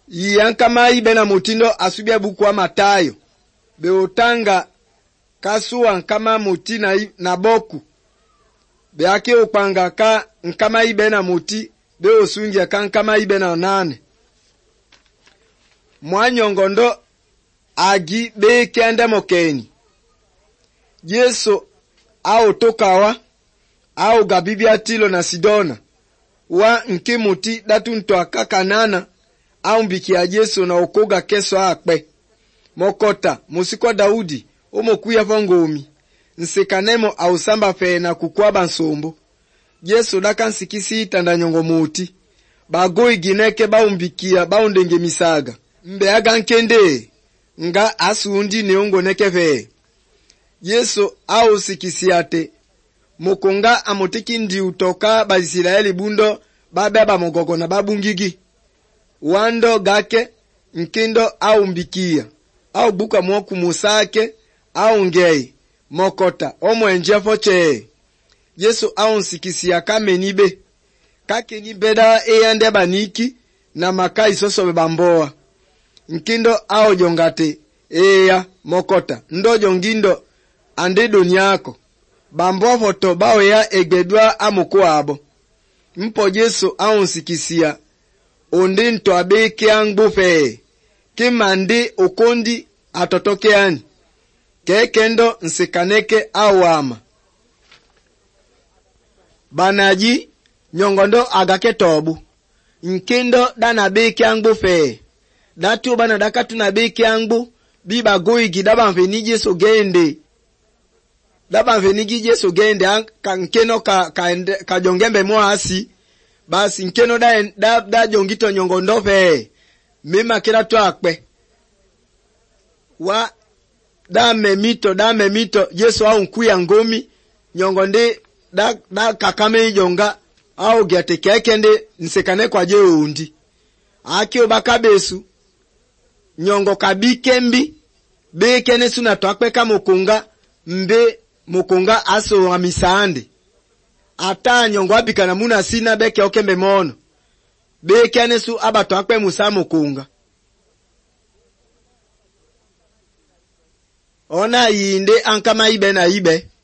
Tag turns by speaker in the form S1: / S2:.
S1: Yankama ibe na mutindo asubia buku wa Matayo. Beotanga kasuwa nkama muti na boku. Beake upanga ka nkama ibe na muti. Beosungia ka nkama ibe na nane. Mwanyongondo agi bekende mokeni. Yesu au tokawa au gabibia tilo na Sidona. Wa nke muti datu ntoaka Kanana au mbikia Yesu na okoga keso akpe. Mokota musiko Daudi omokuya vongomi. Nsekanemo au samba fe na kukwaba nsombo. Yesu daka nsikisi itanda nyongo muti. Bagoi gineke baumbikia baundenge misaga. Mbe aga nkende nga asuundi neongo nekefe. Yesu au sikisiate. Mokonga amotiki ndi utoka ba Israeli bundo babeba mogogo na babungigi. Wando gake nkindo au mbikia. Au buka mwoku musake au ngei. Mokota omo enjefo che. Yesu au nsikisia kamenibe. Kake nibeda eyande baniki na makai soso bebamboa. Nkindo au jongate. Eya mokota. Ndo jongindo ande donyako. Bamboa foto bao ya egedwa amuko abo. Mpo Yesu au nsikisia. Onde nto abeke angbufe. Kimande okondi atotoke ani. Kekendo nsikaneke awama. Banaji nyongondo agake tobu. Nkendo dana beke angbufe. Datu bana dakatu na beke angbu. Biba goigi daba mfeniji Yesu gende. Daba mfeniji Yesu gende. Nkeno ka jongembe mwasi. Basi nkeno da jongito nyongondo fe. Mima kila tu akpe. Wa da memito Yesu au nkuya ngomi. Nyongonde da kakame jonga. Au gyate kekende nsekane kwa je undi. Aki obakabesu. Nyongo kabike mbi. Beke nesu na tuakpe ka mokonga. Mbe mokonga aso wa misaande. Ata nyongo wabika na muna sina beke okembe mono. Beke nesu abato akpe musa mokonga. Ona yinde ankama ibe na ibe.